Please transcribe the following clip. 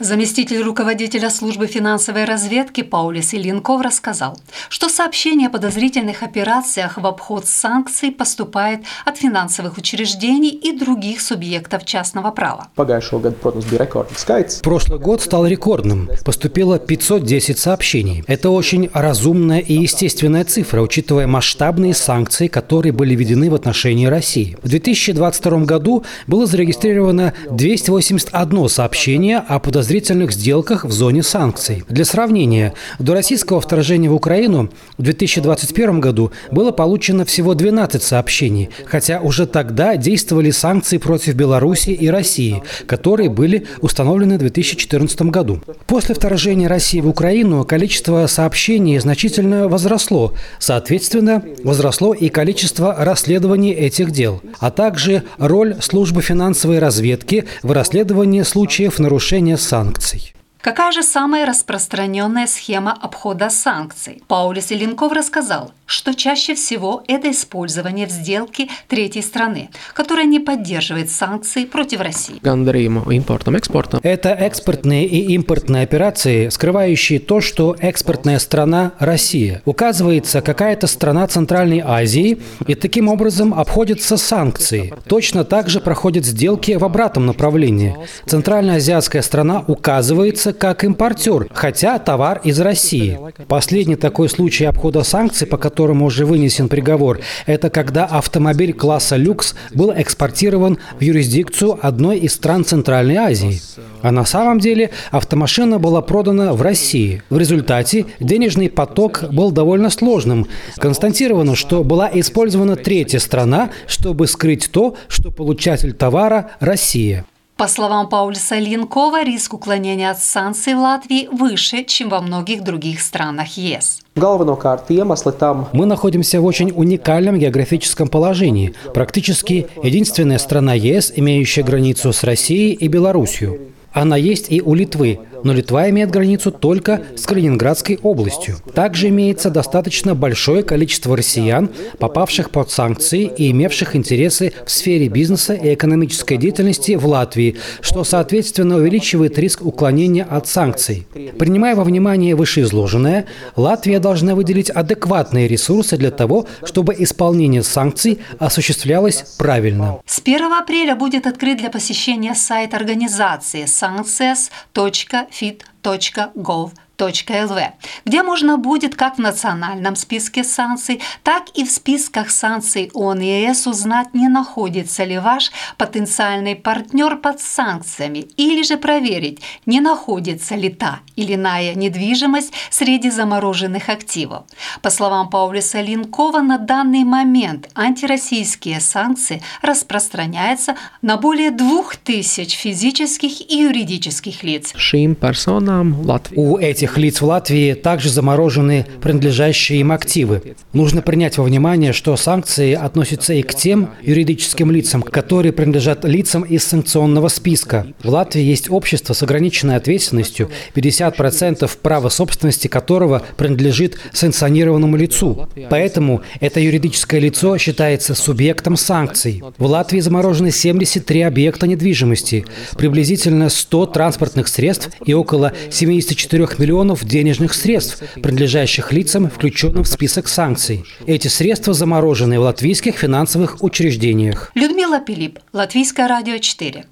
Заместитель руководителя службы финансовой разведки Паулис Ильинков рассказал, что сообщение о подозрительных операциях в обход санкций поступает от финансовых учреждений и других субъектов частного права. Прошлый год стал рекордным. Поступило 510 сообщений. Это очень разумная и естественная цифра, учитывая масштабные санкции, которые были введены в отношении России. В 2022 году было зарегистрировано 281 сообщение о подозрительных сделках в зоне санкций. Для сравнения, до российского вторжения в Украину в 2021 году было получено всего 12 сообщений, хотя уже тогда действовали санкции против Беларуси и России, которые были установлены в 2014 году. После вторжения России в Украину количество сообщений значительно возросло. Соответственно, возросло и количество расследований этих дел, а также роль службы финансовой разведки в расследовании случаев нарушения санкций. Какая же самая распространенная схема обхода санкций? Паулис Ильинков рассказал, что чаще всего это использование в сделке третьей страны, которая не поддерживает санкции против России. Это экспортные и импортные операции, скрывающие то, что экспортная страна – Россия. Указывается какая-то страна Центральной Азии, и таким образом обходятся санкции. Точно так же проходят сделки в обратном направлении. Центральноазиатская страна указывается как импортер, хотя товар из России. Последний такой случай обхода санкций, по которому уже вынесен приговор, это когда автомобиль класса люкс был экспортирован в юрисдикцию одной из стран Центральной Азии. А на самом деле автомашина была продана в России. В результате денежный поток был довольно сложным. Констатировано, что была использована третья страна, чтобы скрыть то, что получатель товара – Россия. По словам Паулиса Ильинкова, риск уклонения от санкций в Латвии выше, чем во многих других странах ЕС. Мы находимся в очень уникальном географическом положении. Практически единственная страна ЕС, имеющая границу с Россией и Белоруссией. Она есть и у Литвы, но Литва имеет границу только с Калининградской областью. Также имеется достаточно большое количество россиян, попавших под санкции и имевших интересы в сфере бизнеса и экономической деятельности в Латвии, что, соответственно, увеличивает риск уклонения от санкций. Принимая во внимание вышеизложенное, Латвия должна выделить адекватные ресурсы для того, чтобы исполнение санкций осуществлялось правильно. С 1 апреля будет открыт для посещения сайт организации sanctions.fit.gov.lv, где можно будет как в национальном списке санкций, так и в списках санкций ООН и ЕС узнать, не находится ли ваш потенциальный партнер под санкциями, или же проверить, не находится ли та или иная недвижимость среди замороженных активов. По словам Паулиса Ильинкова, на данный момент антироссийские санкции распространяются на более 2000 физических и юридических лиц. У этих лиц в Латвии также заморожены принадлежащие им активы. Нужно принять во внимание, что санкции относятся и к тем юридическим лицам, которые принадлежат лицам из санкционного списка. В Латвии есть общество с ограниченной ответственностью, 50% права собственности которого принадлежит санкционированному лицу. Поэтому это юридическое лицо считается субъектом санкций. В Латвии заморожены 73 объекта недвижимости, приблизительно 100 транспортных средств и около 74 миллионов денежных средств, принадлежащих лицам, включенным в список санкций. Эти средства заморожены в латвийских финансовых учреждениях. Людмила Пилип, Латвийское радио 4.